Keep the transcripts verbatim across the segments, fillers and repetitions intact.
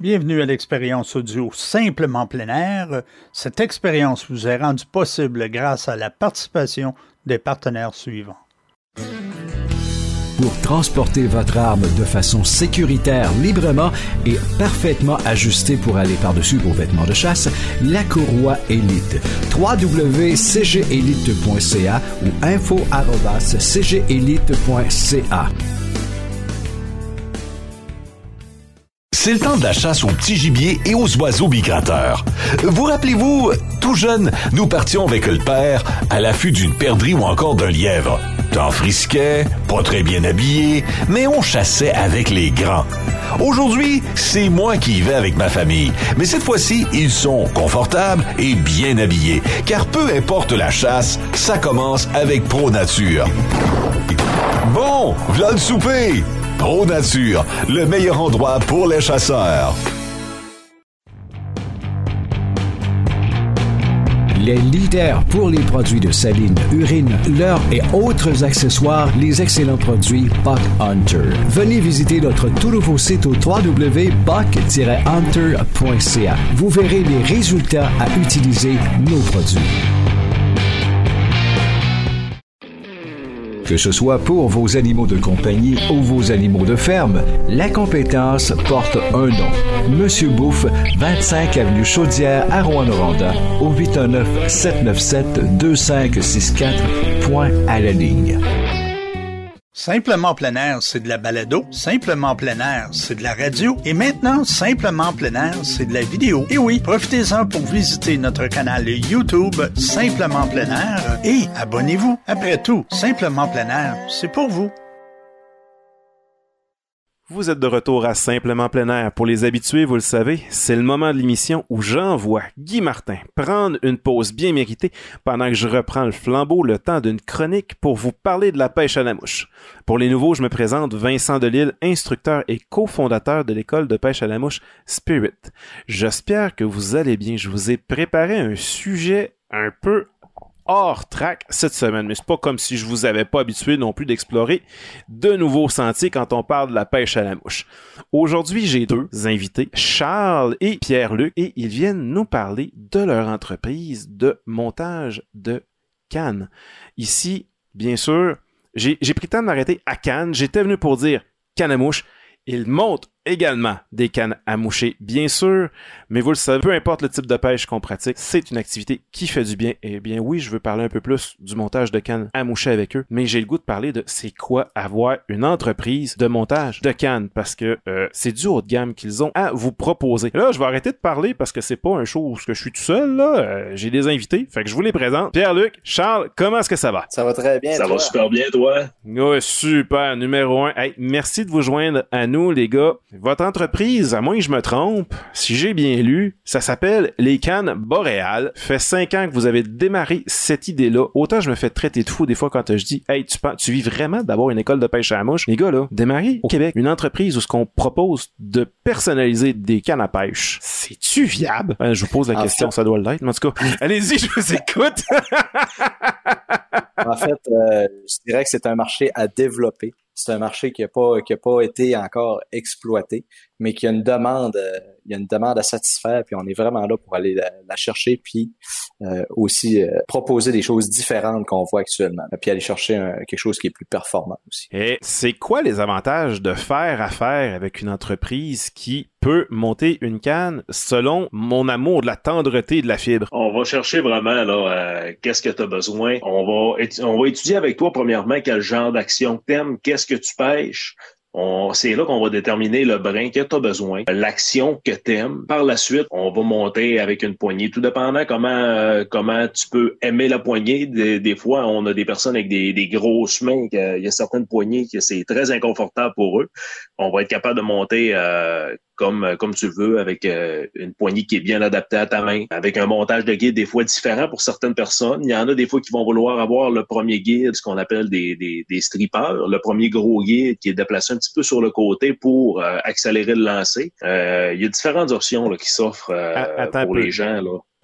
Bienvenue à l'expérience audio Simplement plein air. Cette expérience vous est rendue possible grâce à la participation des partenaires suivants. Pour transporter votre arme de façon sécuritaire, librement et parfaitement ajustée pour aller par-dessus vos vêtements de chasse, la Courroie Élite. w w w point c g élite point c a ou info arobase c g élite point c a. C'est le temps de la chasse aux petits gibiers et aux oiseaux migrateurs. Vous rappelez-vous, tout jeune, nous partions avec le père à l'affût d'une perdrix ou encore d'un lièvre. Temps frisquet, pas très bien habillé, mais on chassait avec les grands. Aujourd'hui, c'est moi qui y vais avec ma famille, mais cette fois-ci, ils sont confortables et bien habillés, car peu importe la chasse, ça commence avec Pro Nature. Bon, v'là le souper! Pro Nature, le meilleur endroit pour les chasseurs. Les leaders pour les produits de saline, urine, leurre et autres accessoires, les excellents produits Buck Hunter. Venez visiter notre tout nouveau site au w w w point buck tiret hunter point c a. Vous verrez les résultats à utiliser nos produits. Que ce soit pour vos animaux de compagnie ou vos animaux de ferme, la compétence porte un nom. Monsieur Bouffe, vingt-cinq avenue Chaudière à Rouyn-Noranda, au huit un neuf, sept neuf sept, deux cinq six quatre, point à la ligne. Simplement plein air, c'est de la balado. Simplement plein air, c'est de la radio. Et maintenant, Simplement plein air, c'est de la vidéo. Et oui, profitez-en pour visiter notre canal YouTube Simplement plein air et abonnez-vous. Après tout, Simplement plein air, c'est pour vous. Vous êtes de retour à Simplement plein air. Pour les habitués, vous le savez, c'est le moment de l'émission où j'envoie Guy Martin prendre une pause bien méritée pendant que je reprends le flambeau le temps d'une chronique pour vous parler de la pêche à la mouche. Pour les nouveaux, je me présente Vincent Delisle, instructeur et cofondateur de l'école de pêche à la mouche Spirit. J'espère que vous allez bien. Je vous ai préparé un sujet un peu hors track cette semaine, mais c'est pas comme si je vous avais pas habitué non plus d'explorer de nouveaux sentiers quand on parle de la pêche à la mouche. Aujourd'hui, j'ai deux invités, Charles et Pierre-Luc, et ils viennent nous parler de leur entreprise de montage de cannes. Ici, bien sûr, j'ai, j'ai pris le temps de m'arrêter à Cannes. J'étais venu pour dire canne à mouche. Ils montent également des cannes à moucher, bien sûr, mais vous le savez, peu importe le type de pêche qu'on pratique, c'est une activité qui fait du bien. Et bien oui, je veux parler un peu plus du montage de cannes à moucher avec eux, mais j'ai le goût de parler de c'est quoi avoir une entreprise de montage de cannes, parce que euh, c'est du haut de gamme qu'ils ont à vous proposer. Là, je vais arrêter de parler parce que c'est pas un show où je suis tout seul, là. Euh, j'ai des invités, fait que je vous les présente. Pierre-Luc, Charles, comment est-ce que ça va? Ça va très bien, Ça toi? va super bien, toi? Ouais, super, numéro un. Hey, merci de vous joindre à nous, les gars. Votre entreprise, à moins que je me trompe, si j'ai bien lu, ça s'appelle Les Cannes Boréales. Fait cinq ans que vous avez démarré cette idée-là. Autant je me fais traiter de fou des fois quand je dis « Hey, tu penses, tu vis vraiment d'avoir une école de pêche à la mouche? » Les gars, là, démarrer au Québec une entreprise où ce qu'on propose de personnaliser des cannes à pêche, c'est-tu viable? Ben, je vous pose la en question, fait... ça doit l'être. Mais en tout cas, allez-y, je vous écoute. En fait, euh, je dirais que c'est un marché à développer. C'est un marché qui n'a pas qui a pas été encore exploité, mais qui a une demande, euh, il y a une demande à satisfaire, puis on est vraiment là pour aller la, la chercher, puis euh, aussi euh, proposer des choses différentes qu'on voit actuellement, puis aller chercher un, quelque chose qui est plus performant aussi. Et c'est quoi les avantages de faire affaire avec une entreprise qui peut monter une canne selon mon amour de la tendreté de la fibre? On va chercher vraiment là euh, qu'est-ce que tu as besoin. On va étu- on va étudier avec toi premièrement quel genre d'action t'aimes, qu'est-ce que tu pêches. On, c'est là qu'on va déterminer le brin que tu as besoin, l'action que tu aimes. Par la suite, on va monter avec une poignée. Tout dépendant comment euh, comment tu peux aimer la poignée. Des, des fois, on a des personnes avec des, des grosses mains. Il y a certaines poignées que c'est très inconfortable pour eux. On va être capable de monter euh, comme comme tu veux, avec euh, une poignée qui est bien adaptée à ta main, avec un montage de guide des fois différent pour certaines personnes. Il y en a des fois qui vont vouloir avoir le premier guide, ce qu'on appelle des, des, des strippers, le premier gros guide qui est déplacé un petit peu sur le côté pour euh, accélérer le lancer. Euh, il y a différentes options là, qui s'offrent euh, Attends pour les gens. Là.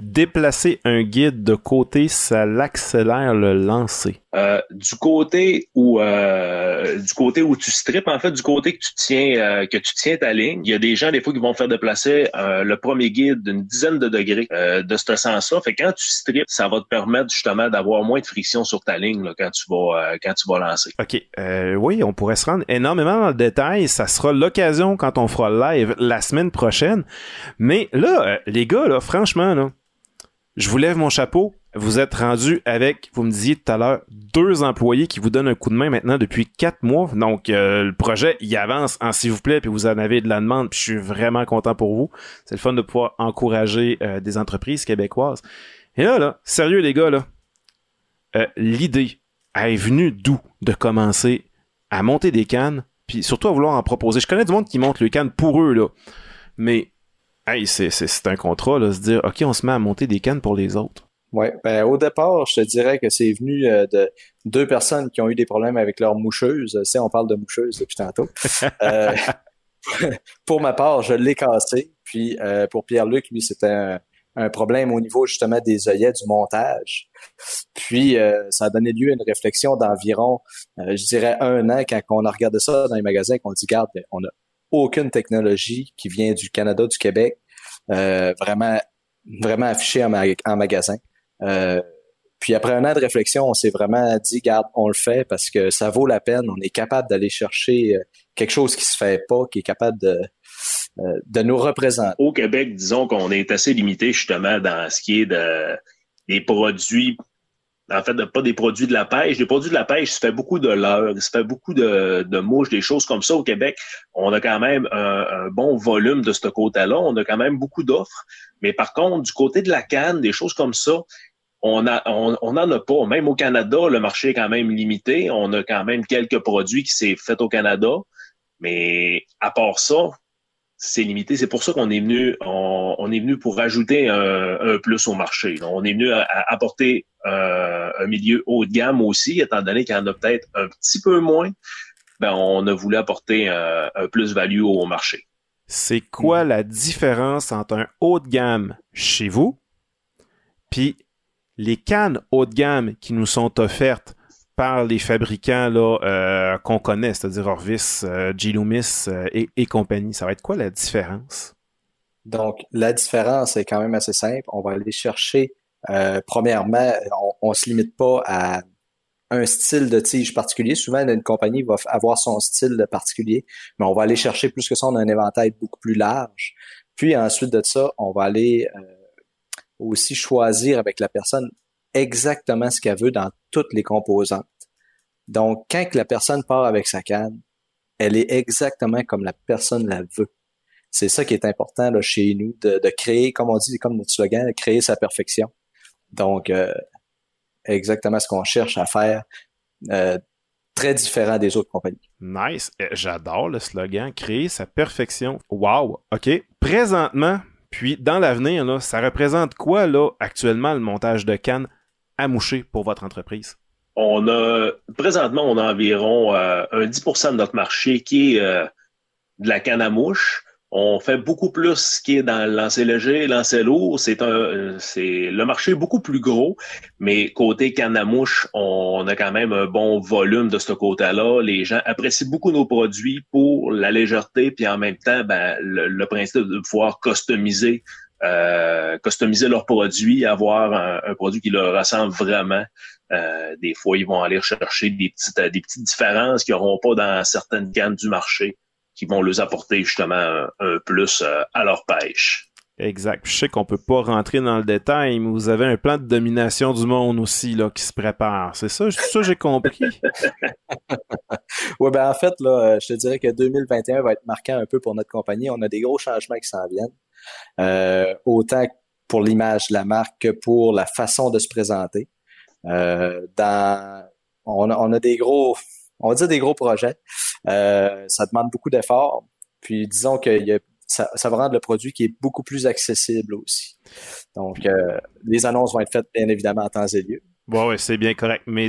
déplacer un guide de côté, ça l'accélère le lancer. Euh, du côté où euh, du côté où tu strippes, en fait, du côté que tu tiens euh, que tu tiens ta ligne, il y a des gens des fois qui vont faire déplacer euh, le premier guide d'une dizaine de degrés euh, de ce sens-là. Fait que quand tu strippes, ça va te permettre justement d'avoir moins de friction sur ta ligne là, quand tu vas euh, quand tu vas lancer. OK. Euh, oui, on pourrait se rendre énormément dans le détail. Ça sera l'occasion quand on fera le live la semaine prochaine. Mais là, euh, les gars, là, franchement, là, je vous lève mon chapeau. Vous êtes rendu avec, vous me disiez tout à l'heure, deux employés qui vous donnent un coup de main maintenant depuis quatre mois. Donc, euh, le projet, il avance en s'il vous plaît, puis vous en avez de la demande, puis je suis vraiment content pour vous. C'est le fun de pouvoir encourager euh, des entreprises québécoises. Et là, là, sérieux les gars, là, euh, l'idée est venue d'où de commencer à monter des cannes, puis surtout à vouloir en proposer. Je connais du monde qui monte les cannes pour eux, là, mais hey, c'est, c'est, c'est un contrat, là, se dire, OK, on se met à monter des cannes pour les autres. Oui, ben au départ, je te dirais que c'est venu euh, de deux personnes qui ont eu des problèmes avec leur moucheuse. Tu sais, on parle de moucheuse depuis tantôt. euh, pour ma part, je l'ai cassé. Puis euh, pour Pierre-Luc, lui, c'était un, un problème au niveau justement des œillets du montage. Puis euh, ça a donné lieu à une réflexion d'environ, euh, je dirais, un an quand on a regardé ça dans les magasins, qu'on dit, regarde, on n'a aucune technologie qui vient du Canada, du Québec, euh, vraiment, vraiment affichée en, ma- en magasin. Euh, puis après un an de réflexion, on s'est vraiment dit, garde, on le fait parce que ça vaut la peine. On est capable d'aller chercher quelque chose qui se fait pas, qui est capable de, de nous représenter. Au Québec, disons qu'on est assez limité justement dans ce qui est de, des produits, en fait, de, pas des produits de la pêche. Les produits de la pêche, ça fait beaucoup de leurre, ça fait beaucoup de, de mouches, des choses comme ça. Au Québec, on a quand même un, un bon volume de ce côté-là. On a quand même beaucoup d'offres. Mais par contre, du côté de la canne, des choses comme ça, On a, on, on en a pas. Même au Canada, le marché est quand même limité. On a quand même quelques produits qui s'est fait au Canada. Mais à part ça, c'est limité. C'est pour ça qu'on est venu, on, on est venu pour rajouter un, un plus au marché. On est venu à, à apporter un, un milieu haut de gamme aussi, étant donné qu'il y en a peut-être un petit peu moins. Ben, on a voulu apporter un, un plus-value au marché. C'est quoi la différence entre un haut de gamme chez vous puis les cannes haut de gamme qui nous sont offertes par les fabricants là, euh, qu'on connaît, c'est-à-dire Orvis, euh, G. Loomis euh, et, et compagnie? Ça va être quoi la différence? Donc, la différence est quand même assez simple. On va aller chercher, euh, premièrement, on, on se limite pas à un style de tige particulier. Souvent, une compagnie va avoir son style particulier, mais on va aller chercher plus que ça, on a un éventail beaucoup plus large. Puis ensuite de ça, on va aller euh, aussi choisir avec la personne exactement ce qu'elle veut dans toutes les composantes. Donc, quand que la personne part avec sa canne, elle est exactement comme la personne la veut. C'est ça qui est important là, chez nous, de, de créer, comme on dit, comme notre slogan, de créer sa perfection. Donc, euh, exactement ce qu'on cherche à faire, euh, très différent des autres compagnies. Nice. J'adore le slogan, créer sa perfection. Wow. OK. Présentement, puis dans l'avenir, là, ça représente quoi, là, actuellement, le montage de cannes à moucher pour votre entreprise? On a, présentement, on a environ euh, un dix pour cent de notre marché qui est euh, de la canne à mouche. On fait beaucoup plus ce qui est dans le lancer léger, lancer lourd. C'est un, c'est le marché est beaucoup plus gros, mais côté canne à mouche, on a quand même un bon volume de ce côté-là. Les gens apprécient beaucoup nos produits pour la légèreté, puis en même temps, ben le, le principe de pouvoir customiser, euh, customiser leurs produits, avoir un, un produit qui leur ressemble vraiment. Euh, des fois, ils vont aller chercher des petites, des petites différences qu'ils n'auront pas dans certaines cannes du marché, qui vont leur apporter justement un, un plus euh, à leur pêche. Exact. Je sais qu'on peut pas rentrer dans le détail, mais vous avez un plan de domination du monde aussi là qui se prépare. C'est ça, c'est ça j'ai compris. Oui, ben en fait, là, je te dirais que deux mille vingt et un va être marquant un peu pour notre compagnie. On a des gros changements qui s'en viennent. Euh, autant pour l'image de la marque que pour la façon de se présenter. Euh, dans on a, on a des gros on va dire des gros projets. Euh, ça demande beaucoup d'efforts. Puis disons que y a, ça, ça va rendre le produit qui est beaucoup plus accessible aussi. Donc, euh, les annonces vont être faites bien évidemment en temps et lieu. Bon, ouais, c'est bien correct. Mais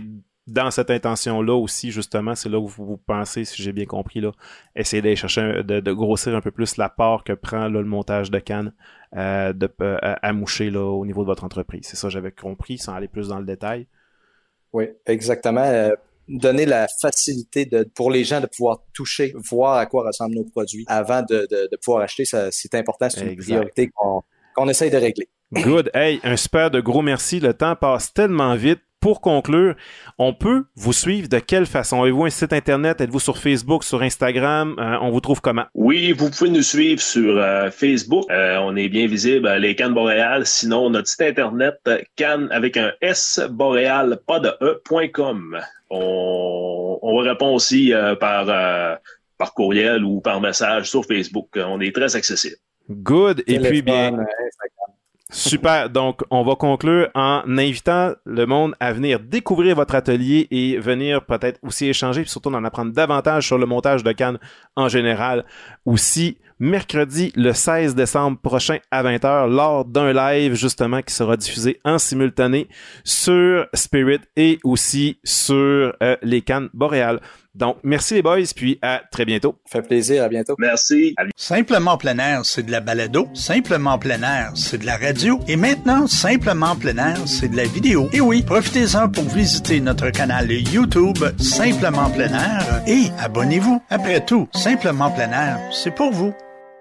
dans cette intention-là aussi, justement, c'est là où vous, vous pensez, si j'ai bien compris, là, essayer d'aller chercher, un, de, de grossir un peu plus la part que prend là, le montage de canne euh, de, euh, à moucher là, au niveau de votre entreprise. C'est ça, j'avais compris, sans aller plus dans le détail. Oui, exactement. Euh, donner la facilité de, pour les gens de pouvoir toucher, voir à quoi ressemblent nos produits avant de, de, de pouvoir acheter, ça, c'est important, c'est une exact. priorité qu'on, qu'on essaye de régler. Good. Hey, un super de gros merci. Le temps passe tellement vite. Pour conclure, on peut vous suivre de quelle façon? Avez-vous un site Internet? Êtes-vous sur Facebook, sur Instagram? Euh, on vous trouve comment? Oui, vous pouvez nous suivre sur euh, Facebook. Euh, on est bien visible, euh, les Cannes Boréal. Sinon, notre site Internet, euh, Cannes avec un S, Boréal, pas de E, point com. On, on vous répond aussi euh, par, euh, par courriel ou par message sur Facebook. On est très accessible. Good. Et Téléphone, puis bien... Instagram. Super. Donc, on va conclure en invitant le monde à venir découvrir votre atelier et venir peut-être aussi échanger, puis surtout d'en apprendre davantage sur le montage de cannes en général. Aussi, mercredi, le seize décembre prochain à vingt heures, lors d'un live, justement, qui sera diffusé en simultané sur Spirit et aussi sur euh, les cannes boréales. Donc, merci les boys, puis à très bientôt. Ça fait plaisir, à bientôt. Merci. Simplement plein air, c'est de la balado. Simplement plein air, c'est de la radio. Et maintenant, Simplement plein air, c'est de la vidéo. Et oui, profitez-en pour visiter notre canal YouTube Simplement plein air et abonnez-vous. Après tout, Simplement plein air, c'est pour vous.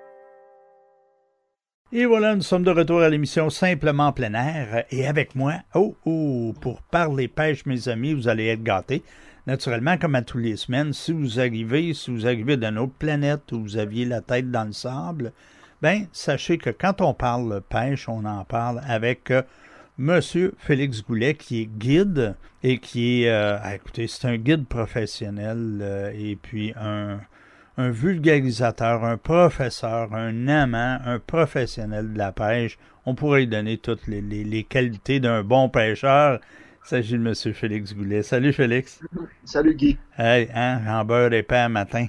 Et voilà, nous sommes de retour à l'émission Simplement plein air. Et avec moi, oh, oh, pour parler pêche, mes amis, vous allez être gâtés. Naturellement, comme à tous les semaines, si vous arrivez, si vous arrivez d'une autre planète où vous aviez la tête dans le sable, ben sachez que quand on parle pêche, on en parle avec euh, Monsieur Félix Goulet, qui est guide et qui est, euh, ah, écoutez, c'est un guide professionnel euh, et puis un, un vulgarisateur, un professeur, un amant, un professionnel de la pêche. On pourrait lui donner toutes les, les, les qualités d'un bon pêcheur. Il s'agit de M. Félix Goulet. Salut, Félix. Salut, Guy. Hey, hein, en beurre épais matin.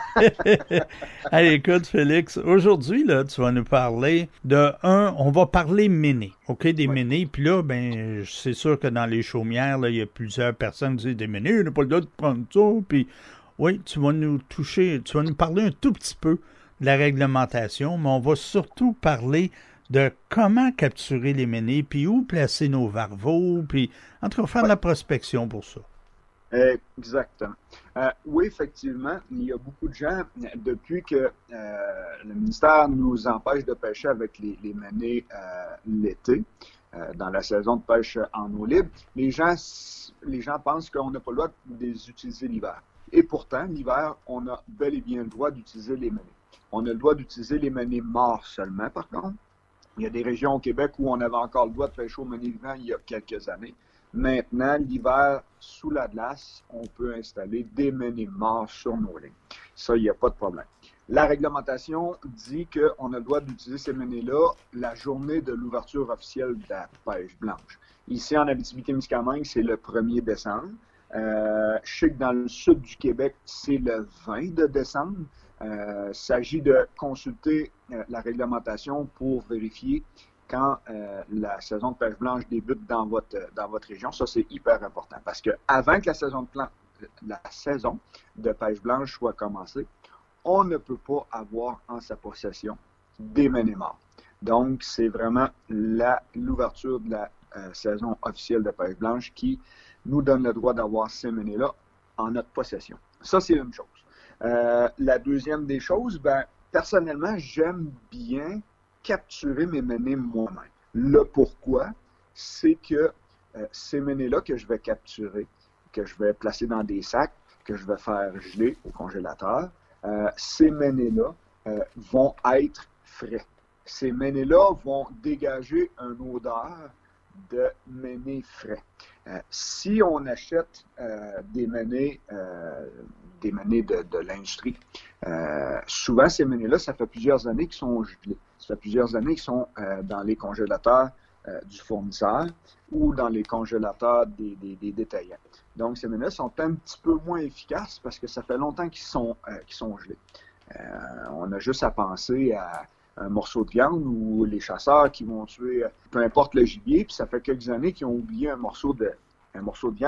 Hey, écoute, Félix, aujourd'hui, là, tu vas nous parler de un, on va parler méné, OK, des Oui. ménés. Puis là, ben, c'est sûr que dans les chaumières, là, il y a plusieurs personnes qui disent des ménés, on n'a pas le droit de prendre ça. Puis, oui, tu vas nous toucher, tu vas nous parler un tout petit peu de la réglementation, mais on va surtout parler de comment capturer les ménés, puis où placer nos varveaux, puis en tout cas faire de la prospection pour ça. Exactement. Euh, oui, effectivement, il y a beaucoup de gens, depuis que euh, le ministère nous empêche de pêcher avec les, les ménés euh, l'été, euh, dans la saison de pêche en eau libre, les gens, les gens pensent qu'on n'a pas le droit de les utiliser l'hiver. Et pourtant, l'hiver, on a bel et bien le droit d'utiliser les ménés. On a le droit d'utiliser les ménés morts seulement, par contre. Il y a des régions au Québec où on avait encore le droit de pêcher au méné vivant il y a quelques années. Maintenant, l'hiver, sous la glace, on peut installer des ménés morts sur nos lignes. Ça, il n'y a pas de problème. La réglementation dit qu'on a le droit d'utiliser ces ménés-là la journée de l'ouverture officielle de la pêche blanche. Ici, en Abitibi-Témiscamingue, c'est le premier décembre. Euh, je sais que dans le sud du Québec, c'est le vingt de décembre. Euh, il s'agit de consulter euh, la réglementation pour vérifier quand euh, la saison de pêche blanche débute dans votre, dans votre région. Ça, c'est hyper important parce que avant que la saison de, plan, la saison de pêche blanche soit commencée, on ne peut pas avoir en sa possession des ménés morts. Donc, c'est vraiment la, l'ouverture de la euh, saison officielle de pêche blanche qui nous donne le droit d'avoir ces ménés-là en notre possession. Ça, c'est une chose. Euh, la deuxième des choses, ben, personnellement, j'aime bien capturer mes ménés moi-même. Le pourquoi, c'est que euh, ces ménés-là que je vais capturer, que je vais placer dans des sacs, que je vais faire geler au congélateur, euh, ces ménés-là euh, vont être frais. Ces ménés-là vont dégager une odeur de ménés frais. Euh, si on achète euh, des ménés, euh, des ménés de, de l'industrie, euh, souvent ces ménés-là, ça fait plusieurs années qu'ils sont gelés. Ça fait plusieurs années qu'ils sont euh, dans les congélateurs euh, du fournisseur ou dans les congélateurs des, des, des détaillants. Donc, ces ménés-là sont un petit peu moins efficaces parce que ça fait longtemps qu'ils sont, euh, qu'ils sont gelés. Euh, on a juste à penser à un morceau de viande ou les chasseurs qui vont tuer peu importe le gibier, puis ça fait quelques années qu'ils ont oublié un morceau de, un morceau de viande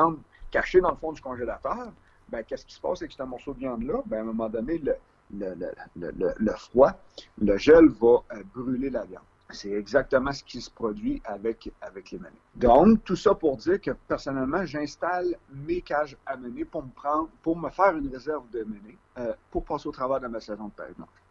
caché dans le fond du congélateur, ben, qu'est-ce qui se passe avec ce morceau de viande-là? Ben, à un moment donné, le, le, le, le, le, le froid, le gel va euh, brûler la viande. C'est exactement ce qui se produit avec, avec les menées. Donc, tout ça pour dire que, personnellement, j'installe mes cages à menées pour me prendre, pour me faire une réserve de menées euh, pour passer au travers de ma saison de pêche blanche.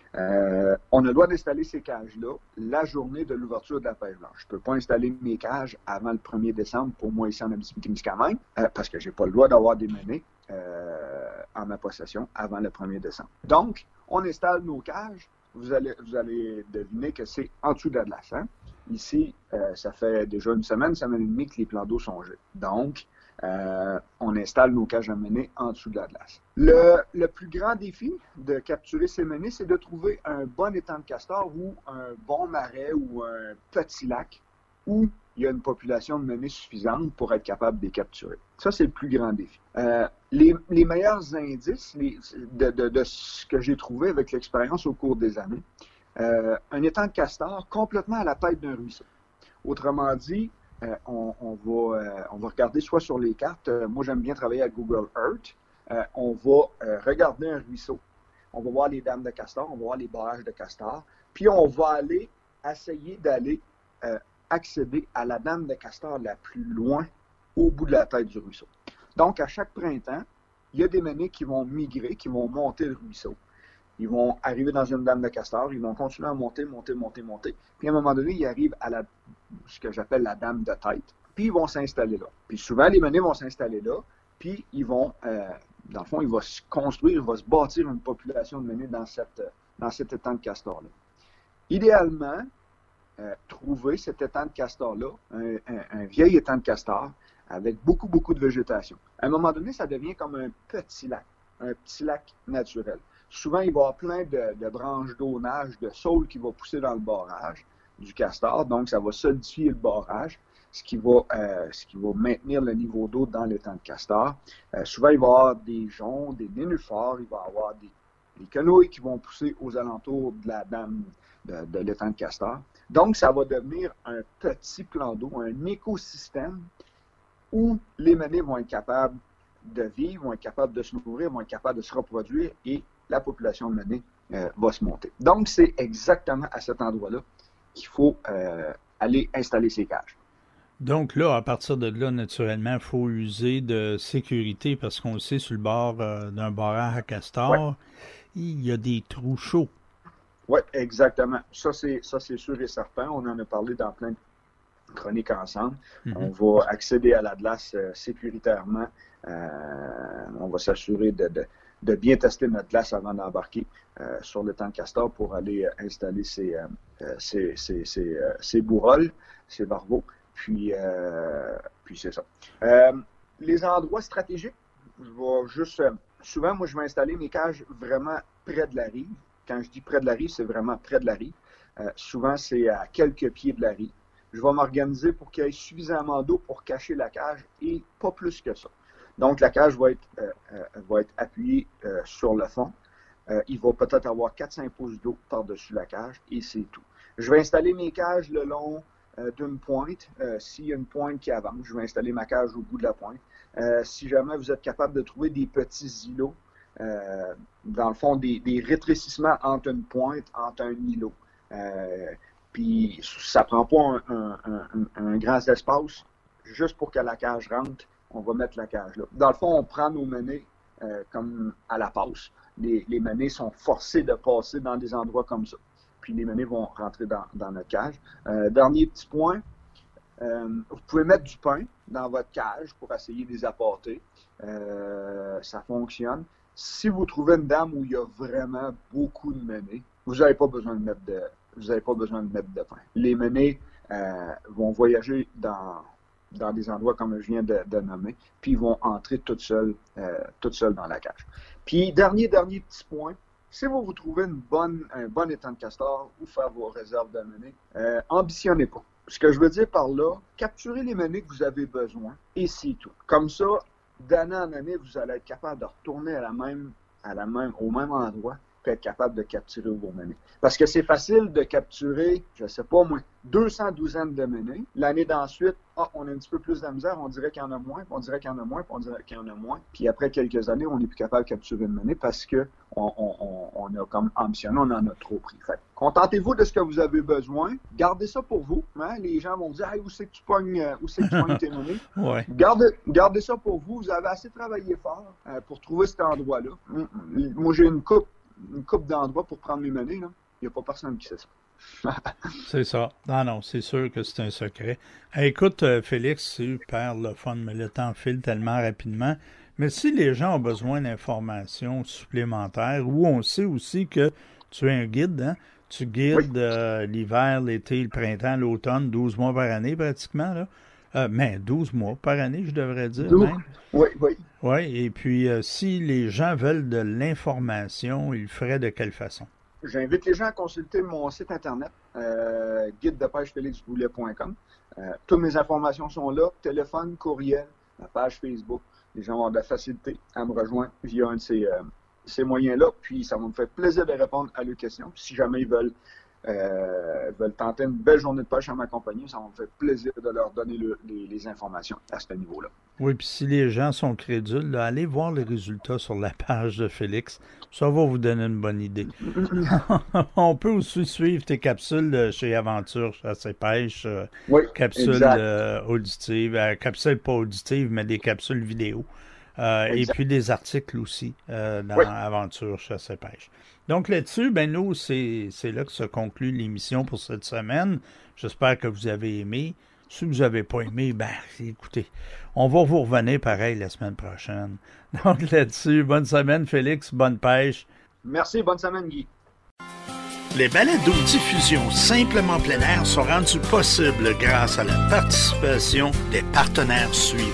Euh, on a le droit d'installer ces cages-là la journée de l'ouverture de la pêche blanche. Je ne peux pas installer mes cages avant le premier décembre pour moi ici en Abitibi-Témiscamingue euh, parce que je n'ai pas le droit d'avoir des menées euh, en ma possession avant le premier décembre. Donc, on installe nos cages. Vous allez, vous allez deviner que c'est en dessous de la glace. Hein? Ici, euh, ça fait déjà une semaine, une semaine et demie que les plans d'eau sont gelés. Donc, euh, on installe nos cages à menées en dessous de la glace. Le, le plus grand défi de capturer ces menées, c'est de trouver un bon étang de castor ou un bon marais ou un petit lac où il y a une population de menées suffisante pour être capable de les capturer. Ça, c'est le plus grand défi. Euh, les, les meilleurs indices les, de, de, de ce que j'ai trouvé avec l'expérience au cours des années, euh, un étang de castor complètement à la tête d'un ruisseau. Autrement dit, euh, on, on, va, euh, on va regarder soit sur les cartes, euh, moi j'aime bien travailler à Google Earth, euh, on va euh, regarder un ruisseau, on va voir les dames de castor, on va voir les barrages de castor, puis on va aller essayer d'aller euh, accéder à la dame de castor la plus loin au bout de la tête du ruisseau. Donc, à chaque printemps, il y a des menées qui vont migrer, qui vont monter le ruisseau. Ils vont arriver dans une dame de castor, ils vont continuer à monter, monter, monter, monter. Puis à un moment donné, ils arrivent à la, ce que j'appelle la dame de tête. Puis ils vont s'installer là. Puis souvent, les menées vont s'installer là. Puis ils vont, euh, dans le fond, il va se construire, il va se bâtir une population de menées dans, cette, dans cet étang de castor-là. Idéalement, Euh, trouver cet étang de castor-là, un, un, un vieil étang de castor, avec beaucoup, beaucoup de végétation. À un moment donné, ça devient comme un petit lac, un petit lac naturel. Souvent, il va y avoir plein de, de branches d'aunage, de saules qui vont pousser dans le barrage du castor, donc ça va solidifier le barrage, ce qui va, euh, ce qui va maintenir le niveau d'eau dans l'étang de castor. Euh, souvent, il va y avoir des joncs, des nénuphars, il va y avoir des, des quenouilles qui vont pousser aux alentours de la dame de, de l'étang de castor. Donc, ça va devenir un petit plan d'eau, un écosystème où les menées vont être capables de vivre, vont être capables de se nourrir, vont être capables de se reproduire et la population de menées euh, va se monter. Donc, c'est exactement à cet endroit-là qu'il faut euh, aller installer ces cages. Donc là, à partir de là, naturellement, il faut user de sécurité parce qu'on le sait, sur le bord euh, d'un barrage à castor, ouais. Il y a des trous chauds. Oui, exactement. Ça, c'est ça, c'est sûr et certain. On en a parlé dans plein de chroniques ensemble. Mm-hmm. On va accéder à la glace euh, sécuritairement. Euh, on va s'assurer de, de, de bien tester notre glace avant d'embarquer euh, sur l'étang de castor pour aller euh, installer ces, euh, ces, ces, ces, euh, ces bourroles, ces barbeaux. Puis, euh, puis c'est ça. Euh, les endroits stratégiques, je vais juste... Euh, souvent, moi, je vais installer mes cages vraiment près de la rive. Quand je dis près de la rive, c'est vraiment près de la rive. Euh, souvent, c'est à quelques pieds de la rive. Je vais m'organiser pour qu'il y ait suffisamment d'eau pour cacher la cage et pas plus que ça. Donc, la cage va être, euh, euh, va être appuyée euh, sur le fond. Euh, il va peut-être avoir quatre à cinq pouces d'eau par-dessus la cage et c'est tout. Je vais installer mes cages le long euh, d'une pointe. Euh, s'il y a une pointe qui avance, je vais installer ma cage au bout de la pointe. Euh, si jamais vous êtes capable de trouver des petits îlots, Euh, dans le fond, des, des rétrécissements entre une pointe, entre un îlot. Euh, puis, ça prend pas un, un, un, un grand espace. Juste pour que la cage rentre, on va mettre la cage là. Dans le fond, on prend nos menées euh, comme à la passe. Les, les menées sont forcées de passer dans des endroits comme ça. Puis, les menées vont rentrer dans, dans notre cage. Euh, dernier petit point, euh, vous pouvez mettre du pain dans votre cage pour essayer de les apporter. Euh, ça fonctionne. Si vous trouvez une dame où il y a vraiment beaucoup de menées, vous n'avez pas besoin de mettre de, vous n'avez pas besoin de mettre de pain. Les menées euh, vont voyager dans, dans des endroits comme je viens de, de nommer, puis ils vont entrer toutes seules, euh, toutes seules dans la cage. Puis dernier dernier petit point, si vous vous trouvez une bonne, un bon étang de castor ou faire vos réserves de menées, euh, ambitionnez pas. Ce que je veux dire par là, capturez les menées que vous avez besoin et c'est tout. Comme ça, d'année en année, vous allez être capable de retourner à la même, à la même, au même endroit et être capable de capturer vos menées. Parce que c'est facile de capturer, je ne sais pas moi, deux cents douzaines de menées. L'année d'ensuite, ah, on a un petit peu plus de misère, on dirait qu'il y en a moins, puis on dirait qu'il y en a moins, puis on dirait qu'il y en a moins. Puis après quelques années, on n'est plus capable de capturer une menée parce que on, on, on a comme ambitionné, on en a trop pris. Fait, contentez-vous de ce que vous avez besoin, gardez ça pour vous. Hein? Les gens vont dire hey, où c'est que tu pognes, où c'est que tu pognes tes menées? Ouais. Gardez, gardez ça pour vous, vous avez assez travaillé fort euh, pour trouver cet endroit-là. Moi, j'ai une coupe, une coupe d'endroits pour prendre mes menées, là. Il n'y a pas personne qui sait ça. C'est ça. Non, non, c'est sûr que c'est un secret. Hey, écoute, euh, Félix, c'est super le fun, mais le temps file tellement rapidement. Mais si les gens ont besoin d'informations supplémentaires, ou on sait aussi que tu es un guide, hein? Tu guides oui. euh, l'hiver, l'été, le printemps, l'automne, douze mois par année pratiquement, là. Euh, mais douze mois par année, je devrais dire. Même. Oui, oui. Oui, et puis euh, si les gens veulent de l'information, ils le feraient de quelle façon? J'invite les gens à consulter mon site internet, euh, guide de pêche félix boulet point com. Euh, toutes mes informations sont là, téléphone, courriel, la page Facebook. Les gens ont de la facilité à me rejoindre via un de ces, euh, ces moyens-là. Puis ça va me faire plaisir de répondre à leurs questions. Puis, si jamais ils veulent, euh, veulent tenter une belle journée de pêche à m'accompagner, ça va me faire plaisir de leur donner le, les, les informations à ce niveau-là. Oui, puis si les gens sont crédules, là, allez voir les résultats sur la page de Félix. Ça va vous donner une bonne idée. On peut aussi suivre tes capsules chez Aventure Chasse et Pêche. Euh, oui, capsules euh, auditives, euh, capsules pas auditives, mais des capsules vidéo. Euh, et puis des articles aussi euh, dans oui. Aventure Chasse et Pêche. Donc là-dessus, ben nous, c'est, c'est là que se conclut l'émission pour cette semaine. J'espère que vous avez aimé. Si vous n'avez pas aimé, ben écoutez, on va vous revenir pareil la semaine prochaine. Donc là-dessus, bonne semaine Félix, bonne pêche. Merci, bonne semaine Guy. Les balados-diffusions Simplement plein air sont rendus possibles grâce à la participation des partenaires suivants.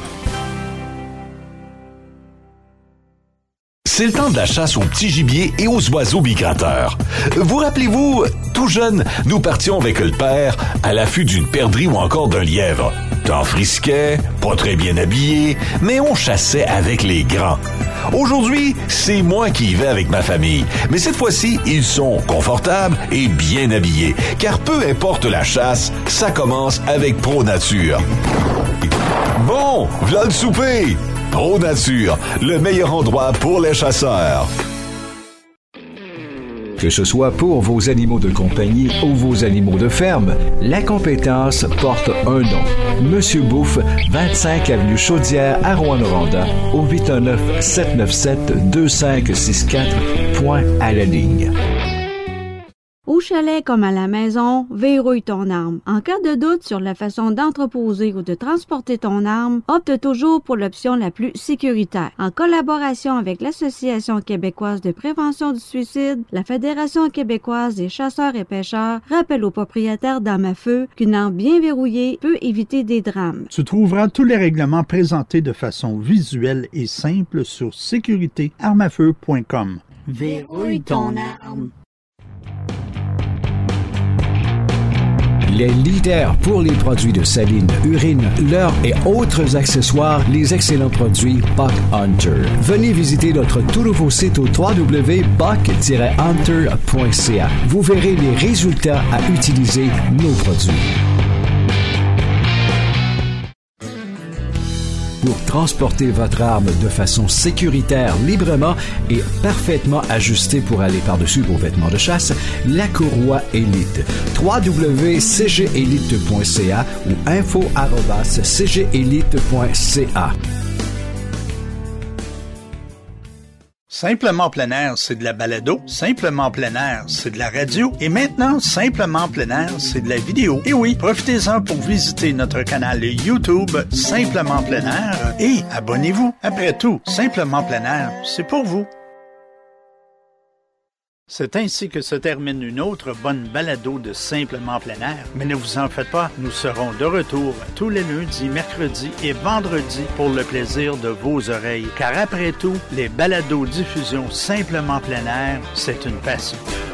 C'est le temps de la chasse aux petits gibiers et aux oiseaux migrateurs. Vous rappelez-vous, tout jeune, nous partions avec le père à l'affût d'une perdrix ou encore d'un lièvre. Temps frisquet, pas très bien habillé, mais on chassait avec les grands. Aujourd'hui, c'est moi qui y vais avec ma famille, mais cette fois-ci, ils sont confortables et bien habillés, car peu importe la chasse, ça commence avec Pro Nature. Bon, v'là le souper! Pro Nature, le meilleur endroit pour les chasseurs. Que ce soit pour vos animaux de compagnie ou vos animaux de ferme, la compétence porte un nom. Monsieur Bouffe, vingt-cinq avenue Chaudière à Rouyn-Noranda, au huit un neuf, sept neuf sept, deux cinq six quatre, point à la ligne. Au chalet comme à la maison, verrouille ton arme. En cas de doute sur la façon d'entreposer ou de transporter ton arme, opte toujours pour l'option la plus sécuritaire. En collaboration avec l'Association québécoise de prévention du suicide, la Fédération québécoise des chasseurs et pêcheurs rappelle aux propriétaires d'armes à feu qu'une arme bien verrouillée peut éviter des drames. Tu trouveras tous les règlements présentés de façon visuelle et simple sur sécurité arme à feu point com. Verrouille ton arme. Les leaders pour les produits de saline, urine, leurre et autres accessoires, les excellents produits Buck Hunter. Venez visiter notre tout nouveau site au w w w point buck tiret hunter point c a. Vous verrez les résultats à utiliser nos produits. Pour transporter votre arme de façon sécuritaire, librement et parfaitement ajustée pour aller par-dessus vos vêtements de chasse, la courroie Elite. w w w point c g elite point c a ou info arobase c g elite point c a. Simplement plein air, c'est de la balado. Simplement plein air, c'est de la radio. Et maintenant, Simplement plein air, c'est de la vidéo. Et oui, profitez-en pour visiter notre canal YouTube Simplement plein air et abonnez-vous. Après tout, Simplement plein air, c'est pour vous. C'est ainsi que se termine une autre bonne balado de Simplement plein air. Mais ne vous en faites pas, nous serons de retour tous les lundis, mercredis et vendredis pour le plaisir de vos oreilles. Car après tout, les balados diffusions Simplement plein air, c'est une passion.